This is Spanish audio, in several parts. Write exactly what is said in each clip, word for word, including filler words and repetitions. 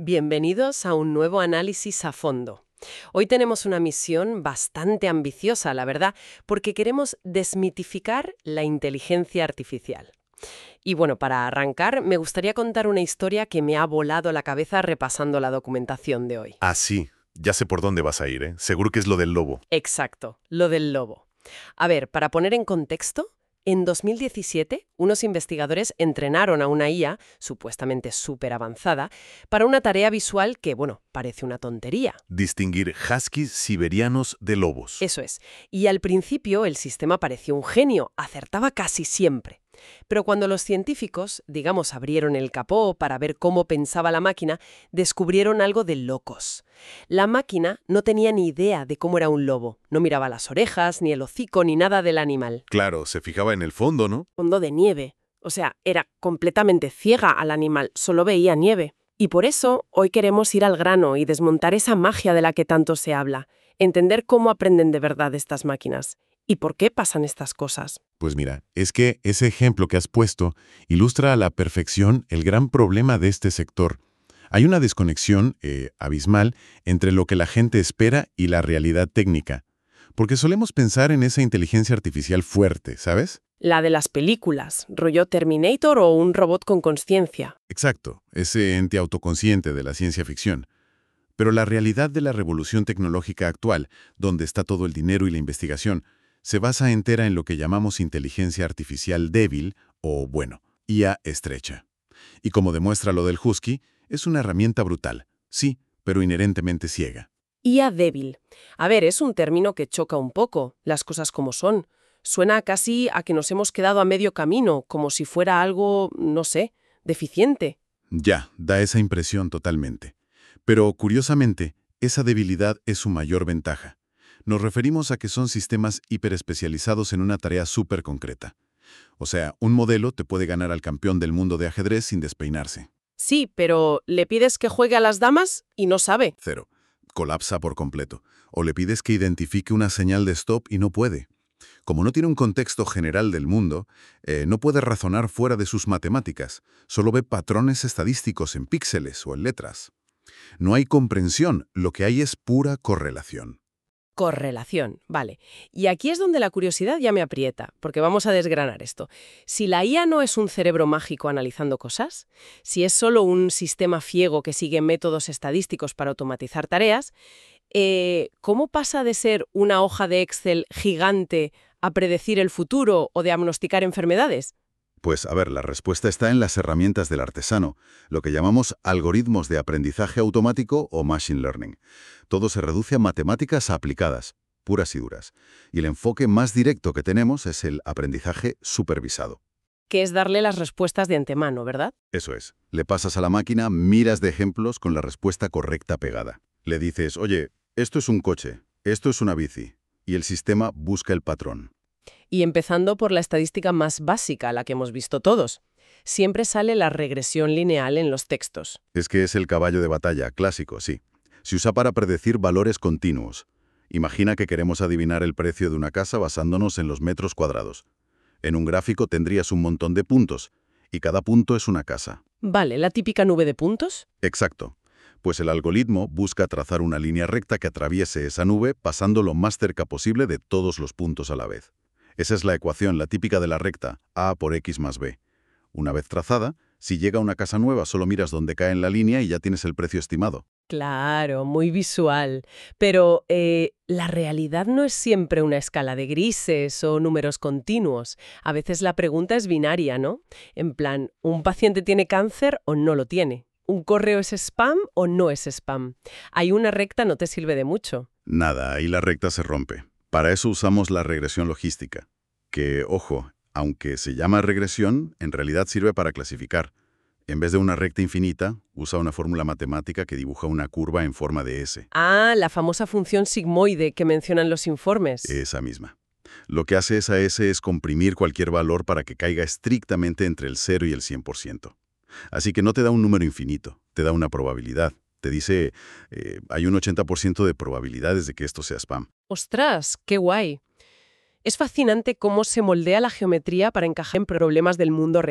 Bienvenidos a un nuevo análisis a fondo. Hoy tenemos una misión bastante ambiciosa, la verdad, porque queremos desmitificar la inteligencia artificial. Y bueno, para arrancar, me gustaría contar una historia que me ha volado la cabeza repasando la documentación de hoy. Ah, sí. Ya sé por dónde vas a ir, ¿eh? Seguro que es lo del lobo. Exacto, lo del lobo. A ver, para poner en contexto, en dos mil diecisiete, unos investigadores entrenaron a una I A, supuestamente súper avanzada, para una tarea visual que, bueno, parece una tontería. Distinguir huskies siberianos de lobos. Eso es. Y al principio el sistema parecía un genio, acertaba casi siempre. Pero cuando los científicos, digamos, abrieron el capó para ver cómo pensaba la máquina, descubrieron algo de locos. La máquina no tenía ni idea de cómo era un lobo. No miraba las orejas, ni el hocico, ni nada del animal. Claro, se fijaba en el fondo, ¿no? Fondo de nieve. O sea, era completamente ciega al animal, solo veía nieve. Y por eso hoy queremos ir al grano y desmontar esa magia de la que tanto se habla, entender cómo aprenden de verdad estas máquinas y por qué pasan estas cosas. Pues mira, es que ese ejemplo que has puesto ilustra a la perfección el gran problema de este sector. Hay una desconexión eh, abismal entre lo que la gente espera y la realidad técnica, porque solemos pensar en esa inteligencia artificial fuerte, ¿sabes? La de las películas, rollo Terminator o un robot con conciencia. Exacto, ese ente autoconsciente de la ciencia ficción. Pero la realidad de la revolución tecnológica actual, donde está todo el dinero y la investigación, se basa entera en lo que llamamos inteligencia artificial débil o, bueno, I A estrecha. Y como demuestra lo del Husky, es una herramienta brutal, sí, pero inherentemente ciega. I A débil. A ver, es un término que choca un poco, las cosas como son. Suena casi a que nos hemos quedado a medio camino, como si fuera algo, no sé, deficiente. Ya, da esa impresión totalmente. Pero, curiosamente, esa debilidad es su mayor ventaja. Nos referimos a que son sistemas hiperespecializados en una tarea súper concreta. O sea, un modelo te puede ganar al campeón del mundo de ajedrez sin despeinarse. Sí, pero le pides que juegue a las damas y no sabe. Cero. Colapsa por completo. O le pides que identifique una señal de stop y no puede. Como no tiene un contexto general del mundo, eh, no puede razonar fuera de sus matemáticas. Solo ve patrones estadísticos en píxeles o en letras. No hay comprensión, lo que hay es pura correlación. Correlación, vale. Y aquí es donde la curiosidad ya me aprieta, porque vamos a desgranar esto. Si la I A no es un cerebro mágico analizando cosas, si es solo un sistema ciego que sigue métodos estadísticos para automatizar tareas, eh, ¿cómo pasa de ser una hoja de Excel gigante a predecir el futuro o diagnosticar enfermedades? Pues a ver, la respuesta está en las herramientas del artesano, lo que llamamos algoritmos de aprendizaje automático o machine learning. Todo se reduce a matemáticas aplicadas, puras y duras. Y el enfoque más directo que tenemos es el aprendizaje supervisado. Que es darle las respuestas de antemano, ¿verdad? Eso es. Le pasas a la máquina miras de ejemplos con la respuesta correcta pegada. Le dices, oye, esto es un coche, esto es una bici, y el sistema busca el patrón. Y empezando por la estadística más básica, la que hemos visto todos. Siempre sale la regresión lineal en los textos. Es que es el caballo de batalla, clásico, sí. Se usa para predecir valores continuos. Imagina que queremos adivinar el precio de una casa basándonos en los metros cuadrados. En un gráfico tendrías un montón de puntos, y cada punto es una casa. Vale, la típica nube de puntos. Exacto. Pues el algoritmo busca trazar una línea recta que atraviese esa nube pasando lo más cerca posible de todos los puntos a la vez. Esa es la ecuación, la típica de la recta, A por X más B. Una vez trazada, si llega una casa nueva solo miras dónde cae en la línea y ya tienes el precio estimado. Claro, muy visual. Pero eh, la realidad no es siempre una escala de grises o números continuos. A veces la pregunta es binaria, ¿no? En plan, ¿un paciente tiene cáncer o no lo tiene? ¿Un correo es spam o no es spam? Hay una recta no te sirve de mucho. Nada, ahí la recta se rompe. Para eso usamos la regresión logística, que, ojo, aunque se llama regresión, en realidad sirve para clasificar. En vez de una recta infinita, usa una fórmula matemática que dibuja una curva en forma de S. Ah, la famosa función sigmoide que mencionan los informes. Esa misma. Lo que hace esa S es comprimir cualquier valor para que caiga estrictamente entre el cero y el cien por ciento. Así que no te da un número infinito, te da una probabilidad. Te dice, eh, hay un ochenta por ciento de probabilidades de que esto sea spam. ¡Ostras, qué guay! Es fascinante cómo se moldea la geometría para encajar en problemas del mundo real.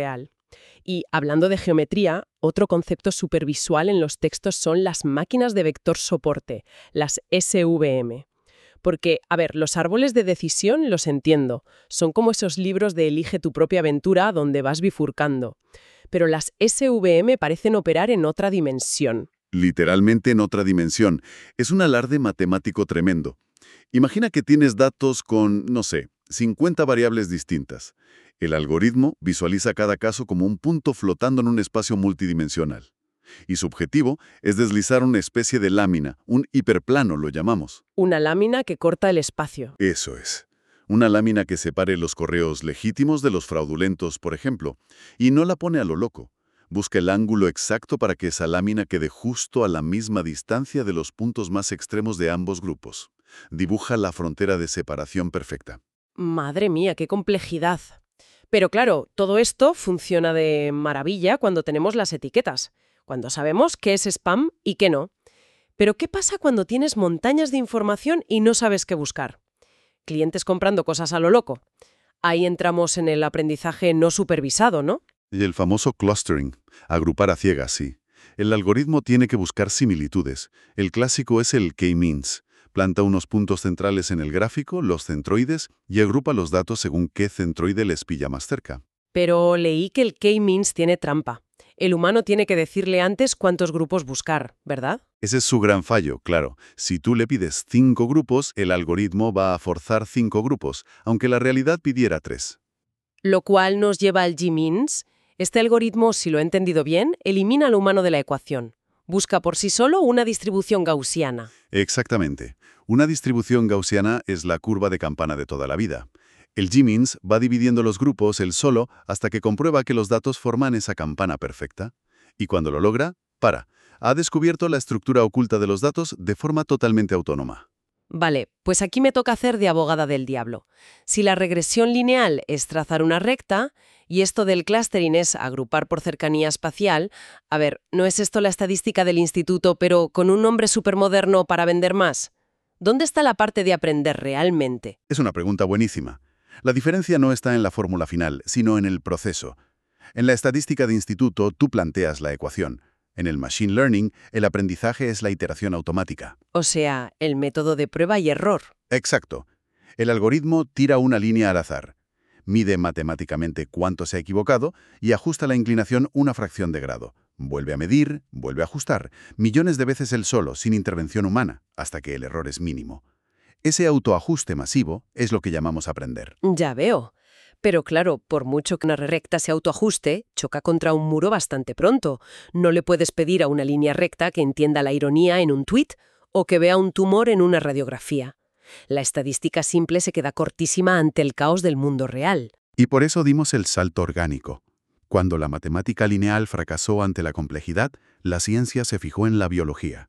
Y hablando de geometría, otro concepto supervisual en los textos son las máquinas de vector soporte, las S V M. Porque, a ver, los árboles de decisión los entiendo. Son como esos libros de Elige tu propia aventura donde vas bifurcando. Pero las S V M parecen operar en otra dimensión. Literalmente en otra dimensión. Es un alarde matemático tremendo. Imagina que tienes datos con, no sé, cincuenta variables distintas. El algoritmo visualiza cada caso como un punto flotando en un espacio multidimensional. Y su objetivo es deslizar una especie de lámina, un hiperplano lo llamamos. Una lámina que corta el espacio. Eso es. Una lámina que separe los correos legítimos de los fraudulentos, por ejemplo, y no la pone a lo loco. Busca el ángulo exacto para que esa lámina quede justo a la misma distancia de los puntos más extremos de ambos grupos. Dibuja la frontera de separación perfecta. Madre mía, qué complejidad. Pero claro, todo esto funciona de maravilla cuando tenemos las etiquetas, cuando sabemos qué es spam y qué no. Pero ¿qué pasa cuando tienes montañas de información y no sabes qué buscar? Clientes comprando cosas a lo loco. Ahí entramos en el aprendizaje no supervisado, ¿no? Y el famoso clustering, agrupar a ciegas, sí. El algoritmo tiene que buscar similitudes. El clásico es el K-means. Planta unos puntos centrales en el gráfico, los centroides, y agrupa los datos según qué centroide les pilla más cerca. Pero leí que el K-means tiene trampa. El humano tiene que decirle antes cuántos grupos buscar, ¿verdad? Ese es su gran fallo, claro. Si tú le pides cinco grupos, el algoritmo va a forzar cinco grupos, aunque la realidad pidiera tres. Lo cual nos lleva al G-means. Este algoritmo, si lo he entendido bien, elimina al humano de la ecuación. Busca por sí solo una distribución gaussiana. Exactamente. Una distribución gaussiana es la curva de campana de toda la vida. El G-means va dividiendo los grupos él solo hasta que comprueba que los datos forman esa campana perfecta. Y cuando lo logra, para. Ha descubierto la estructura oculta de los datos de forma totalmente autónoma. Vale, pues aquí me toca hacer de abogada del diablo. Si la regresión lineal es trazar una recta y esto del clustering es agrupar por cercanía espacial, a ver, ¿no es esto la estadística del instituto, pero con un nombre supermoderno para vender más? ¿Dónde está la parte de aprender realmente? Es una pregunta buenísima. La diferencia no está en la fórmula final, sino en el proceso. En la estadística de instituto, tú planteas la ecuación. En el machine learning, el aprendizaje es la iteración automática. O sea, el método de prueba y error. Exacto. El algoritmo tira una línea al azar. Mide matemáticamente cuánto se ha equivocado y ajusta la inclinación una fracción de grado. Vuelve a medir, vuelve a ajustar, millones de veces él solo, sin intervención humana, hasta que el error es mínimo. Ese autoajuste masivo es lo que llamamos aprender. Ya veo. Pero claro, por mucho que una recta se autoajuste, choca contra un muro bastante pronto. No le puedes pedir a una línea recta que entienda la ironía en un tuit o que vea un tumor en una radiografía. La estadística simple se queda cortísima ante el caos del mundo real. Y por eso dimos el salto orgánico. Cuando la matemática lineal fracasó ante la complejidad, la ciencia se fijó en la biología.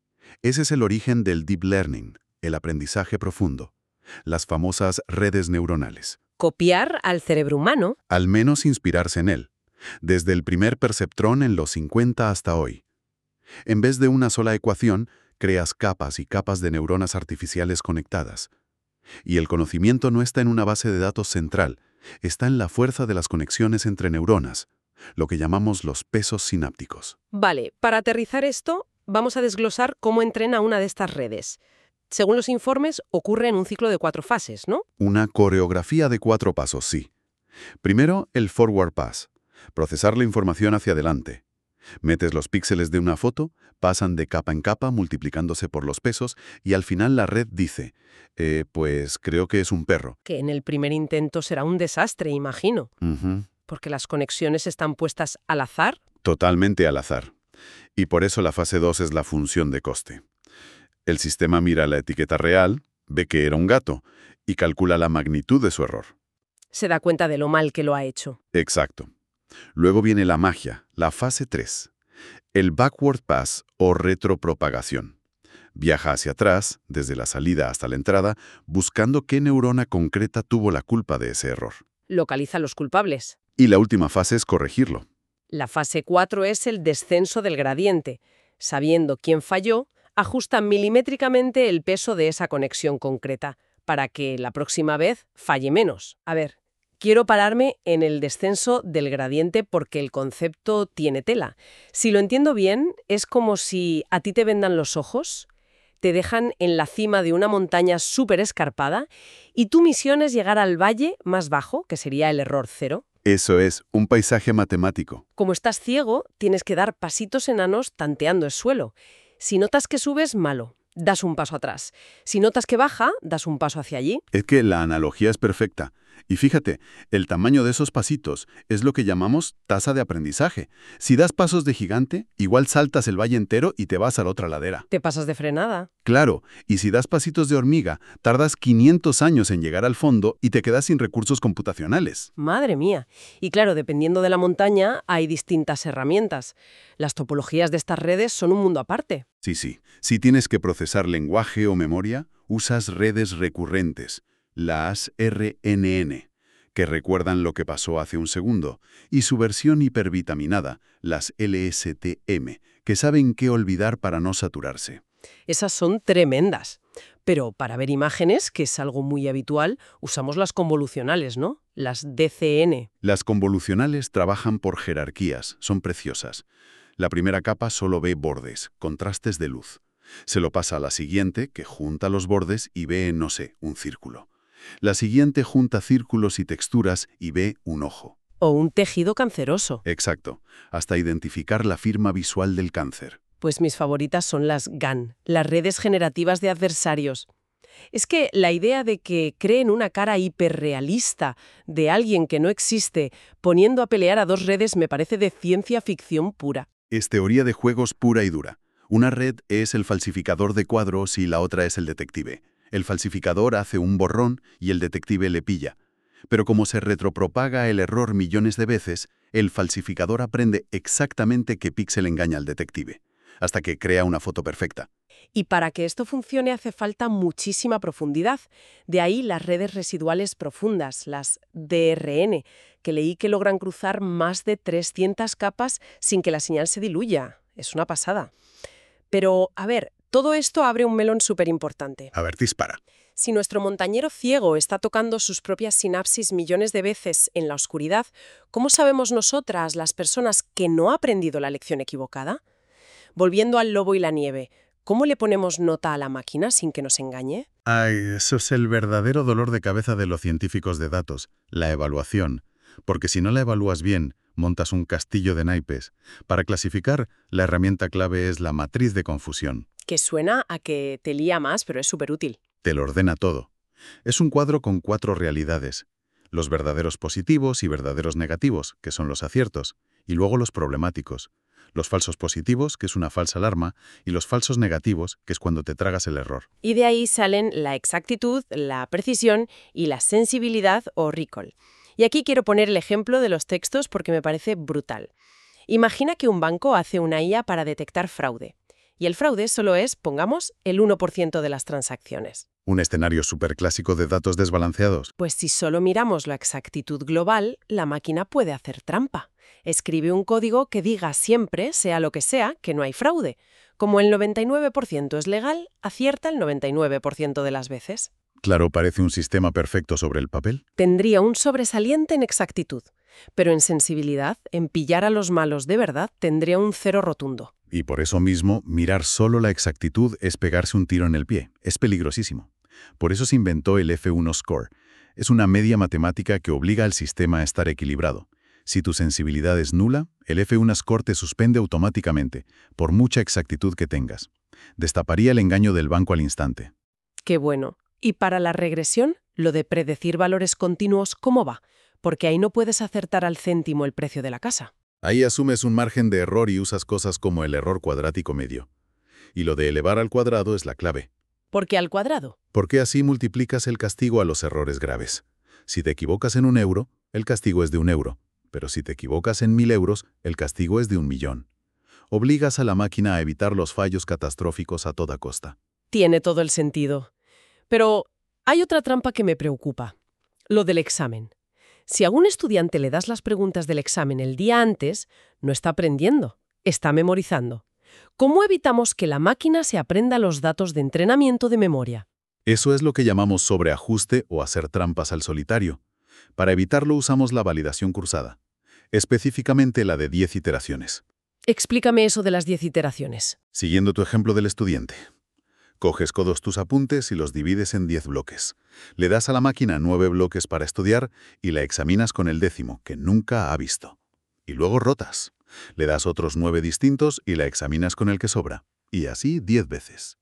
Ese es el origen del deep learning, el aprendizaje profundo, las famosas redes neuronales. Copiar al cerebro humano. Al menos inspirarse en él, desde el primer perceptrón en los cincuenta hasta hoy. En vez de una sola ecuación, creas capas y capas de neuronas artificiales conectadas. Y el conocimiento no está en una base de datos central, está en la fuerza de las conexiones entre neuronas, lo que llamamos los pesos sinápticos. Vale, para aterrizar esto, vamos a desglosar cómo entrena una de estas redes. Según los informes, ocurre en un ciclo de cuatro fases, ¿no? Una coreografía de cuatro pasos, sí. Primero, el forward pass, procesar la información hacia adelante. Metes los píxeles de una foto, pasan de capa en capa multiplicándose por los pesos y al final la red dice, eh, pues creo que es un perro. Que en el primer intento será un desastre, imagino. Uh-huh. Porque las conexiones están puestas al azar. Totalmente al azar. Y por eso la fase dos es la función de coste. El sistema mira la etiqueta real, ve que era un gato y calcula la magnitud de su error. Se da cuenta de lo mal que lo ha hecho. Exacto. Luego viene la magia, la fase tres. El backward pass o retropropagación. Viaja hacia atrás, desde la salida hasta la entrada, buscando qué neurona concreta tuvo la culpa de ese error. Localiza a los culpables. Y la última fase es corregirlo. La fase cuatro es el descenso del gradiente. Sabiendo quién falló, ajusta milimétricamente el peso de esa conexión concreta, para que la próxima vez falle menos. A ver, quiero pararme en el descenso del gradiente porque el concepto tiene tela. Si lo entiendo bien, es como si a ti te vendan los ojos, te dejan en la cima de una montaña súper escarpada y tu misión es llegar al valle más bajo, que sería el error cero. Eso es, un paisaje matemático. Como estás ciego, tienes que dar pasitos enanos tanteando el suelo. Si notas que subes, malo, das un paso atrás. Si notas que baja, das un paso hacia allí. Es que la analogía es perfecta. Y fíjate, el tamaño de esos pasitos es lo que llamamos tasa de aprendizaje. Si das pasos de gigante, igual saltas el valle entero y te vas a la otra ladera. Te pasas de frenada. Claro, y si das pasitos de hormiga, tardas quinientos años en llegar al fondo y te quedas sin recursos computacionales. Madre mía. Y claro, dependiendo de la montaña, hay distintas herramientas. Las topologías de estas redes son un mundo aparte. Sí, sí. Si tienes que procesar lenguaje o memoria, usas redes recurrentes, las R N N, que recuerdan lo que pasó hace un segundo, y su versión hipervitaminada, las L S T M, que saben qué olvidar para no saturarse. Esas son tremendas. Pero para ver imágenes, que es algo muy habitual, usamos las convolucionales, ¿no? Las D C N. Las convolucionales trabajan por jerarquías, son preciosas. La primera capa solo ve bordes, contrastes de luz. Se lo pasa a la siguiente, que junta los bordes y ve, no sé, un círculo. La siguiente junta círculos y texturas y ve un ojo. O un tejido canceroso. Exacto, hasta identificar la firma visual del cáncer. Pues mis favoritas son las G A N, las redes generativas de adversarios. Es que la idea de que creen una cara hiperrealista de alguien que no existe poniendo a pelear a dos redes me parece de ciencia ficción pura. Es teoría de juegos pura y dura. Una red es el falsificador de cuadros y la otra es el detective. El falsificador hace un borrón y el detective le pilla. Pero como se retropropaga el error millones de veces, el falsificador aprende exactamente qué píxel engaña al detective, hasta que crea una foto perfecta. Y para que esto funcione hace falta muchísima profundidad. De ahí las redes residuales profundas, las D R N, que leí que logran cruzar más de trescientas capas sin que la señal se diluya. Es una pasada. Pero, a ver, todo esto abre un melón súper importante. A ver, dispara. Si nuestro montañero ciego está tocando sus propias sinapsis millones de veces en la oscuridad, ¿cómo sabemos nosotras, las personas que no ha aprendido la lección equivocada? Volviendo al lobo y la nieve, ¿cómo le ponemos nota a la máquina sin que nos engañe? Ay, eso es el verdadero dolor de cabeza de los científicos de datos, la evaluación. Porque si no la evalúas bien, montas un castillo de naipes. Para clasificar, la herramienta clave es la matriz de confusión. Que suena a que te lía más, pero es súper útil. Te lo ordena todo. Es un cuadro con cuatro realidades. Los verdaderos positivos y verdaderos negativos, que son los aciertos, y luego los problemáticos. Los falsos positivos, que es una falsa alarma, y los falsos negativos, que es cuando te tragas el error. Y de ahí salen la exactitud, la precisión y la sensibilidad o recall. Y aquí quiero poner el ejemplo de los textos porque me parece brutal. Imagina que un banco hace una I A para detectar fraude. Y el fraude solo es, pongamos, el uno por ciento de las transacciones. Un escenario superclásico de datos desbalanceados. Pues si solo miramos la exactitud global, la máquina puede hacer trampa. Escribe un código que diga siempre, sea lo que sea, que no hay fraude. Como el noventa y nueve por ciento es legal, acierta el noventa y nueve por ciento de las veces. Claro, parece un sistema perfecto sobre el papel. Tendría un sobresaliente en exactitud, pero en sensibilidad, en pillar a los malos de verdad, tendría un cero rotundo. Y por eso mismo, mirar solo la exactitud es pegarse un tiro en el pie. Es peligrosísimo. Por eso se inventó el F uno Score. Es una media matemática que obliga al sistema a estar equilibrado. Si tu sensibilidad es nula, el F uno Score te suspende automáticamente, por mucha exactitud que tengas. Destaparía el engaño del banco al instante. Qué bueno. Y para la regresión, lo de predecir valores continuos, ¿cómo va? Porque ahí no puedes acertar al céntimo el precio de la casa. Ahí asumes un margen de error y usas cosas como el error cuadrático medio. Y lo de elevar al cuadrado es la clave. ¿Por qué al cuadrado? Porque así multiplicas el castigo a los errores graves. Si te equivocas en un euro, el castigo es de un euro. Pero si te equivocas en mil euros, el castigo es de un millón. Obligas a la máquina a evitar los fallos catastróficos a toda costa. Tiene todo el sentido. Pero hay otra trampa que me preocupa. Lo del examen. Si a un estudiante le das las preguntas del examen el día antes, no está aprendiendo, está memorizando. ¿Cómo evitamos que la máquina se aprenda los datos de entrenamiento de memoria? Eso es lo que llamamos sobreajuste o hacer trampas al solitario. Para evitarlo usamos la validación cruzada, específicamente la de diez iteraciones. Explícame eso de las diez iteraciones. Siguiendo tu ejemplo del estudiante. Coges todos tus apuntes y los divides en diez bloques. Le das a la máquina nueve bloques para estudiar y la examinas con el décimo, que nunca ha visto. Y luego rotas. Le das otros nueve distintos y la examinas con el que sobra. Y así diez veces.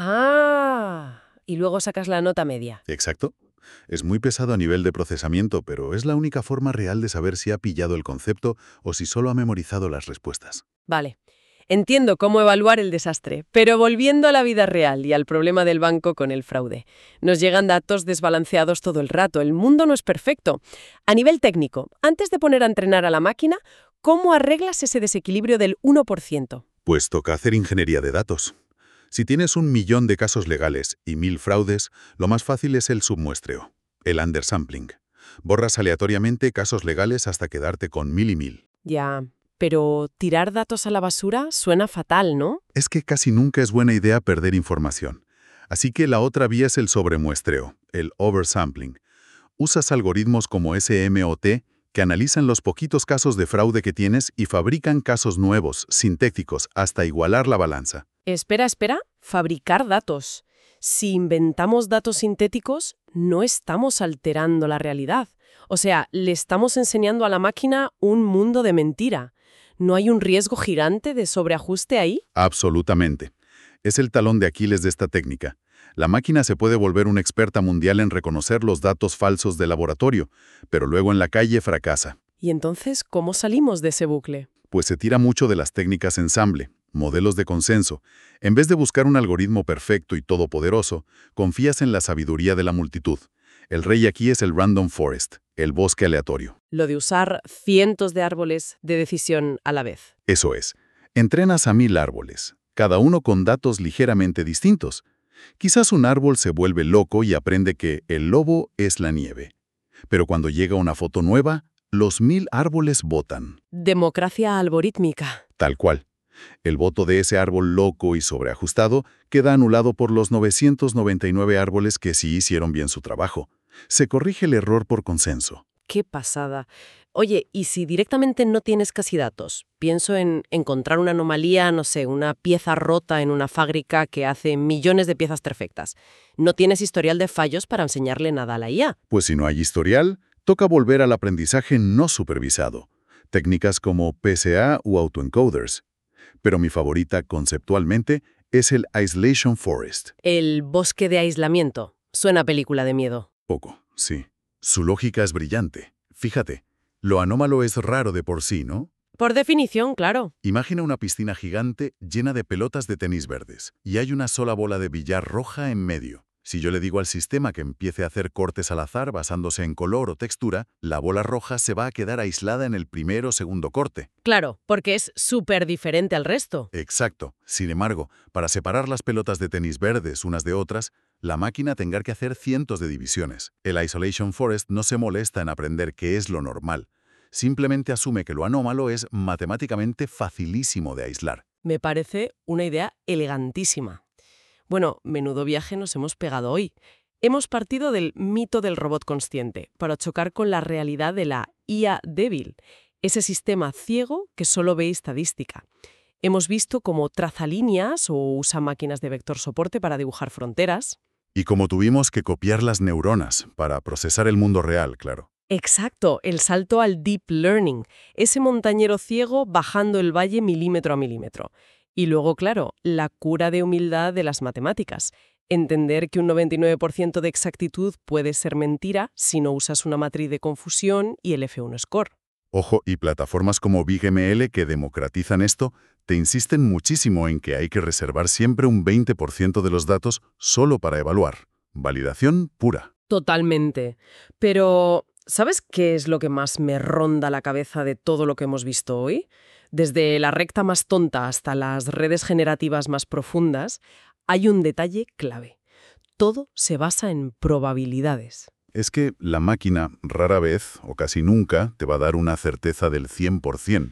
Ah, y luego sacas la nota media. Exacto. Es muy pesado a nivel de procesamiento, pero es la única forma real de saber si ha pillado el concepto o si solo ha memorizado las respuestas. Vale. Entiendo cómo evaluar el desastre, pero volviendo a la vida real y al problema del banco con el fraude. Nos llegan datos desbalanceados todo el rato, el mundo no es perfecto. A nivel técnico, antes de poner a entrenar a la máquina, ¿cómo arreglas ese desequilibrio del uno por ciento? Pues toca hacer ingeniería de datos. Si tienes un millón de casos legales y mil fraudes, lo más fácil es el submuestreo, el undersampling. Borras aleatoriamente casos legales hasta quedarte con mil y mil. Ya, pero tirar datos a la basura suena fatal, ¿no? Es que casi nunca es buena idea perder información. Así que la otra vía es el sobremuestreo, el oversampling. Usas algoritmos como S M O T que analizan los poquitos casos de fraude que tienes y fabrican casos nuevos, sintéticos, hasta igualar la balanza. Espera, espera. Fabricar datos. Si inventamos datos sintéticos, no estamos alterando la realidad. O sea, le estamos enseñando a la máquina un mundo de mentira. ¿No hay un riesgo gigante de sobreajuste ahí? Absolutamente. Es el talón de Aquiles de esta técnica. La máquina se puede volver una experta mundial en reconocer los datos falsos del laboratorio, pero luego en la calle fracasa. ¿Y entonces cómo salimos de ese bucle? Pues se tira mucho de las técnicas ensamble, modelos de consenso. En vez de buscar un algoritmo perfecto y todopoderoso, confías en la sabiduría de la multitud. El rey aquí es el random forest, el bosque aleatorio. Lo de usar cientos de árboles de decisión a la vez. Eso es. Entrenas a mil árboles, cada uno con datos ligeramente distintos. Quizás un árbol se vuelve loco y aprende que el lobo es la nieve. Pero cuando llega una foto nueva, los mil árboles votan. Democracia algorítmica. Tal cual. El voto de ese árbol loco y sobreajustado queda anulado por los novecientos noventa y nueve árboles que sí hicieron bien su trabajo. Se corrige el error por consenso. ¡Qué pasada! Oye, ¿y si directamente no tienes casi datos? Pienso en encontrar una anomalía, no sé, una pieza rota en una fábrica que hace millones de piezas perfectas. No tienes historial de fallos para enseñarle nada a la I A. Pues si no hay historial, toca volver al aprendizaje no supervisado. Técnicas como P S A u autoencoders. Pero mi favorita conceptualmente es el Isolation Forest. El bosque de aislamiento. Suena a película de miedo. Poco, sí. Su lógica es brillante. Fíjate, lo anómalo es raro de por sí, ¿no? Por definición, claro. Imagina una piscina gigante llena de pelotas de tenis verdes y hay una sola bola de billar roja en medio. Si yo le digo al sistema que empiece a hacer cortes al azar basándose en color o textura, la bola roja se va a quedar aislada en el primer o segundo corte. Claro, porque es súper diferente al resto. Exacto. Sin embargo, para separar las pelotas de tenis verdes unas de otras, la máquina tendrá que hacer cientos de divisiones. El Isolation Forest no se molesta en aprender qué es lo normal. Simplemente asume que lo anómalo es matemáticamente facilísimo de aislar. Me parece una idea elegantísima. Bueno, menudo viaje nos hemos pegado hoy. Hemos partido del mito del robot consciente para chocar con la realidad de la I A débil, ese sistema ciego que solo ve estadística. Hemos visto cómo traza líneas o usa máquinas de vector soporte para dibujar fronteras. Y como tuvimos que copiar las neuronas para procesar el mundo real, claro. Exacto, el salto al deep learning, ese montañero ciego bajando el valle milímetro a milímetro. Y luego, claro, la cura de humildad de las matemáticas. Entender que un noventa y nueve por ciento de exactitud puede ser mentira si no usas una matriz de confusión y el F uno score. Ojo, y plataformas como Big M L que democratizan esto, te insisten muchísimo en que hay que reservar siempre un veinte por ciento de los datos solo para evaluar. Validación pura. Totalmente. Pero, ¿sabes qué es lo que más me ronda la cabeza de todo lo que hemos visto hoy? Desde la recta más tonta hasta las redes generativas más profundas, hay un detalle clave. Todo se basa en probabilidades. Es que la máquina rara vez, o casi nunca, te va a dar una certeza del cien por cien.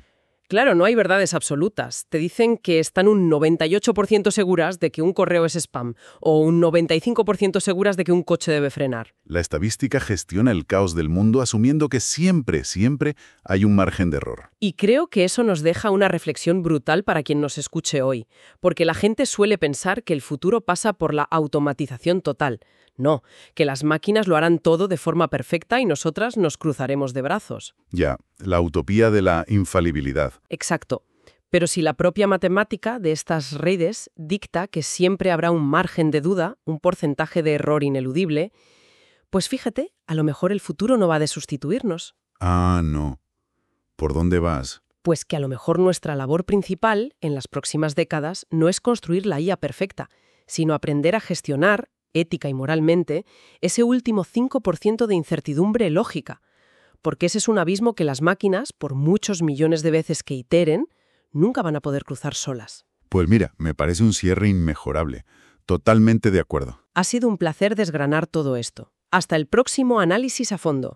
Claro, no hay verdades absolutas. Te dicen que están un noventa y ocho por ciento seguras de que un correo es spam o un noventa y cinco por ciento seguras de que un coche debe frenar. La estadística gestiona el caos del mundo asumiendo que siempre, siempre hay un margen de error. Y creo que eso nos deja una reflexión brutal para quien nos escuche hoy, porque la gente suele pensar que el futuro pasa por la automatización total. No, que las máquinas lo harán todo de forma perfecta y nosotras nos cruzaremos de brazos. Ya, la utopía de la infalibilidad. Exacto. Pero si la propia matemática de estas redes dicta que siempre habrá un margen de duda, un porcentaje de error ineludible, pues fíjate, a lo mejor el futuro no va de sustituirnos. Ah, no. ¿Por dónde vas? Pues que a lo mejor nuestra labor principal en las próximas décadas no es construir la I A perfecta, sino aprender a gestionar, ética y moralmente, ese último cinco por ciento de incertidumbre lógica. Porque ese es un abismo que las máquinas, por muchos millones de veces que iteren, nunca van a poder cruzar solas. Pues mira, me parece un cierre inmejorable. Totalmente de acuerdo. Ha sido un placer desgranar todo esto. Hasta el próximo análisis a fondo.